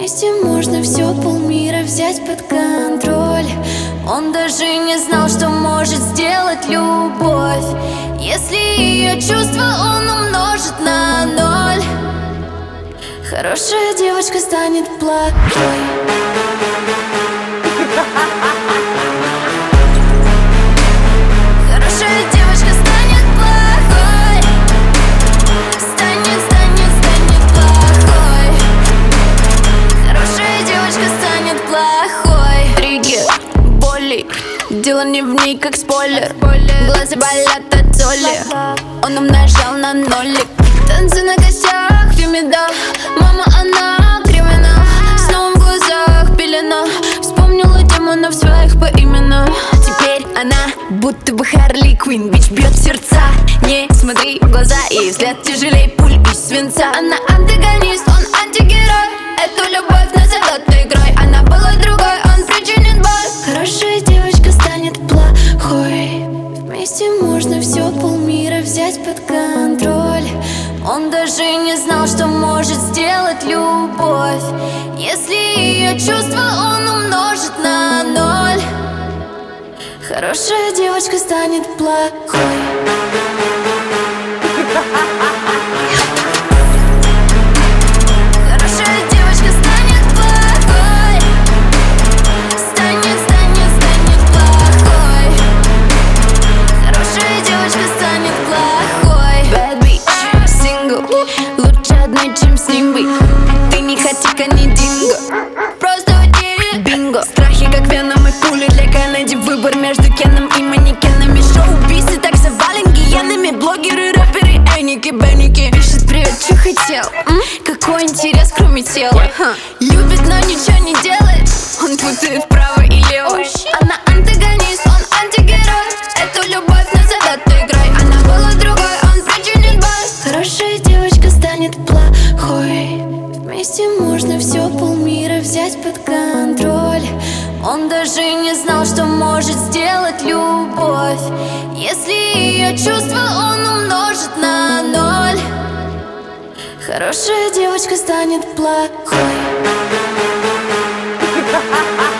Вместе можно все, полмира взять под контроль. Он даже не знал, что может сделать любовь, если ее чувства он умножит на ноль. Хорошая девочка станет плохой. Хорошая девочка станет плохой. Станет плохой. Хорошая девочка станет плохой. Триггер, боли, дело не в ней, как спойлер. Глаза болят от соли, он умножал на нолик. Танцы на костях, фемида. Мама, она криминал. Снова в глазах пелена. Вспомнила демонов своих поименно. Теперь она будто бы Харли Квинн. Бич бьет в сердца. Не смотри в глаза, и взгляд тяжелей пуль из свинца. Она антагонист, он антигерой. Эту любовь назовет игрой. Она была другой, он причинит боль. Хорошая девочка станет плохой. Вместе можно все, полмира взять под контроль. Он даже не знал, что может сделать любовь, если ее чувства он умножит на ноль. Хорошая девочка станет плохой. Хорошая девочка станет плохой. Станет плохой. Хорошая девочка станет плохой. Bad bitch, сингл, лучше одной, чем с ним быть. Ты не хотика, не динго, просто уйди. Бинго, страхи как веном и пули для Кеннеди. Выбор между Кеном и манекенами. Шоу-убийцы так завален гиенами. Блогеры, рэперы, эники, бенники. Пишет привет, что хотел? Какой интерес, кроме тела? Любит, но ничего не делает. Он путает вправо и лево. Она антагонист, он антигерой. Эту любовь назовет игрой. Она была другой, он причинит боль. Хорошая девочка станет плохой. Вместе можно все, полмира взять под контроль. Он даже не знал, что может сделать любовь, если ее чувства он умножит на ноль. Хорошая девочка станет плохой.